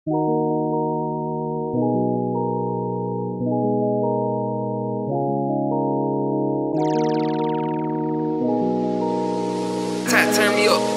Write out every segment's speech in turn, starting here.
Turn me up.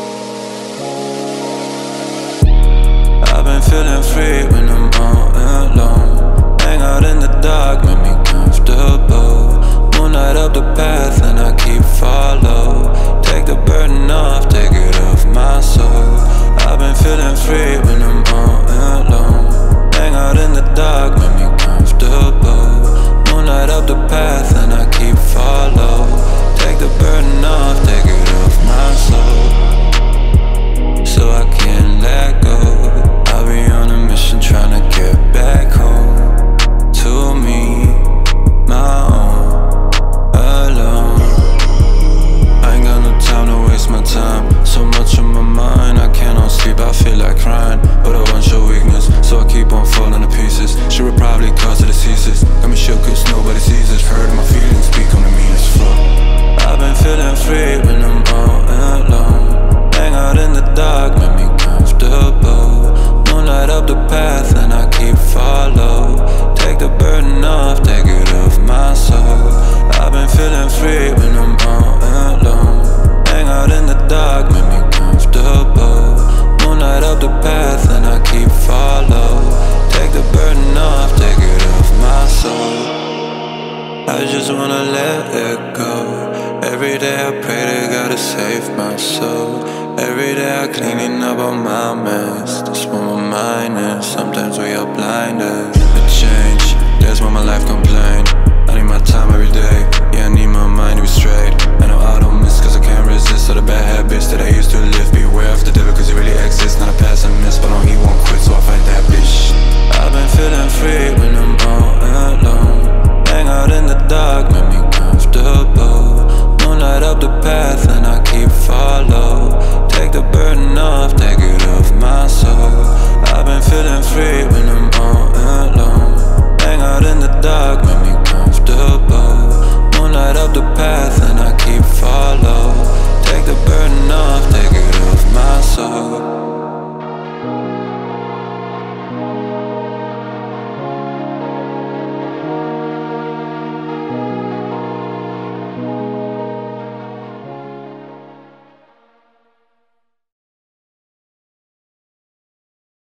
I've been feeling free when I'm all alone. Hang out in the dark, make me comfortable. Moonlight up the path and I keep follow. Take the burden off, take it off my soul. I've been feeling free when I'm all alone. Hang out in the dark, make me comfortable. Moonlight up the path and I keep follow. Take the burden off, take it off my soul. So I can't let go. I'll be on a mission trying to get back home to me, my own, alone. I ain't got no time to waste my time. So much on my mind, I cannot sleep, I feel like crying. But I won't show weakness, so I keep on falling to pieces. She would probably cause the diseases. Got me shook cause nobody sees us. Hurting my feelings, speak on the meanest flow. I've been feeling free when I'm all alone. Hang out in the dark, make me comfortable. Moonlight up the path and I keep follow. Take the burden off, take it off my soul. I've been feeling free when I'm all alone. Hang out in the dark, make me comfortable. Moonlight up the path and I keep follow. Take the burden off, take it off my soul. I just wanna let it go. Every day I pray to God to save my soul. Every day I cleaning up on my mess. That's what my mind is. Sometimes we are blinded. A change, that's when my life complete.